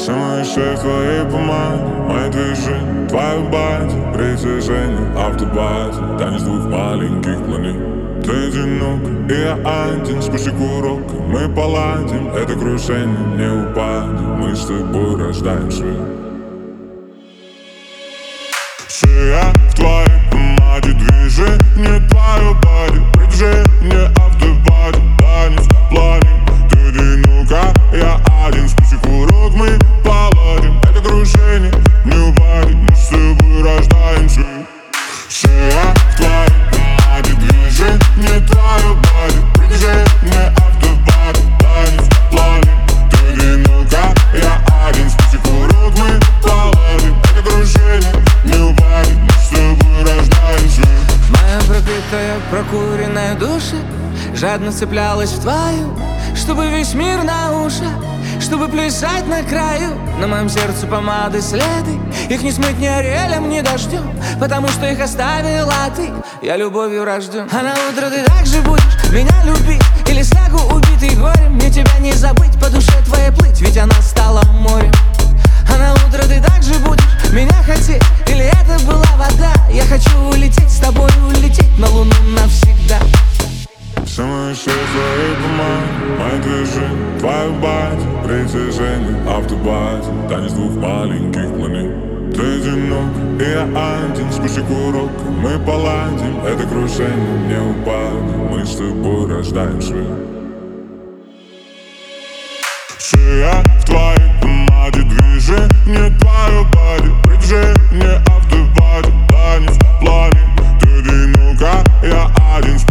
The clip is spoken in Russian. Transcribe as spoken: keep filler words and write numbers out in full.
Все мои шеи в твоей помаде, мои движения, твоя бади, притяжение, автобазе, танец двух маленьких планет. Ты одинок, и я один, спусти курок, мы поладим. Это крушение не упадем, мы с тобой рождаем свет. Шея в твоей помаде, движение, твое бади, притяжение, автобазе, танец планет. Ты одинока, я один, спусти курок, мы поладим. Это крушение не упадем, мы с тобой рождаем свет. Шея в твоей помаде, движение, твое бади, притяжение, автобазе, танец планет. Ты одинока, я один, спусти курок, мы поладим. Это крушение не упадем, мы с тобой рождаем свет. Моя пропитая, прокуренная душа жадно цеплялась в твою, чтобы весь мир на ушах, чтобы плясать на краю. На моем сердце помады следы, их не смыть ни орелем, ни дождем, потому что их оставила ты. Я любовью рожден. А на утро ты так же будешь меня любить, или снегу убитый горем. Мне тебя не забыть, по душе твоей плыть, ведь она стала морем. А на утро ты так же будешь меня хотеть, или это была вода? Я хочу улететь с тобой, улететь на луну навсегда. Все мои шеи в твоей помаде, мои движения, твоя бади, притяжение, автобазе, танец двух маленьких планет. Ты одинок, и я один, спусти курок, мы поладим. Это крушение не упадем, мы с тобой рождаем свет. Шея в твоей помаде, движение, твое бади, притяжение, автобазе, танец планет. Ты одинока, я один.